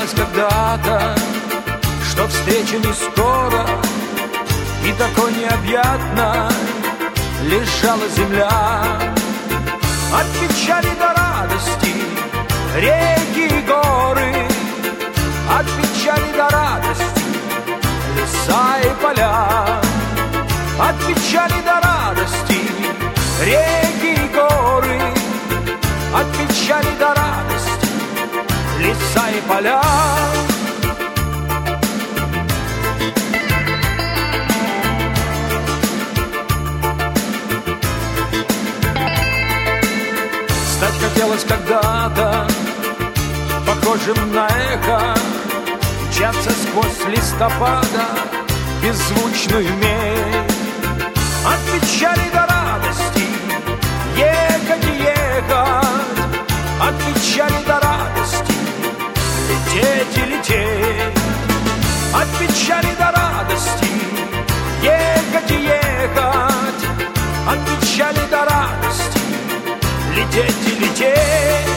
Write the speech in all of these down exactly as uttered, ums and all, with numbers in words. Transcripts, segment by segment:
казалось когда-то, что встреча не скоро, и такой необъятной лежала земля. От печали до радости реки и горы, от печали до радости леса и поля. От печали до радости реки и горы, от печали до радости леса и поля. Стать хотелось когда-то похожим на эхо, мчаться сквозь листопада беззвучную медь. От печали до радости ехать и ехать, от печали до радости лететь и лететь. От печали до радости ехать и ехать, от печали до радости лететь и лететь.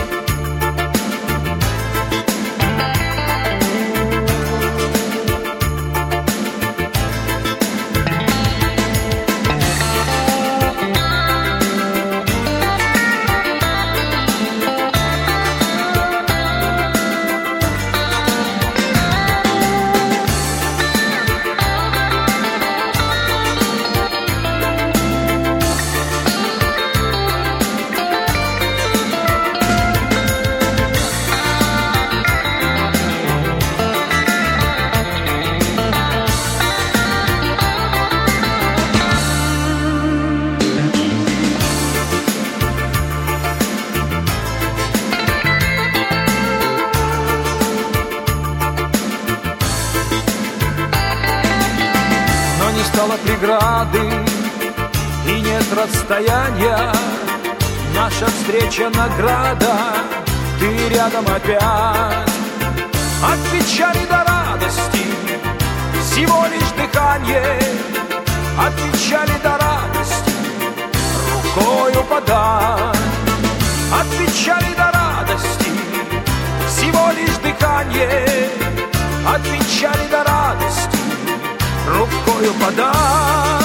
Не стало преграды и нет расстояния, наша встреча награда, ты рядом опять. От печали до радости всего лишь дыхание, от печали до радости рукою подать. От печали до радости всего лишь дыхание, от печали до радости рукою подай.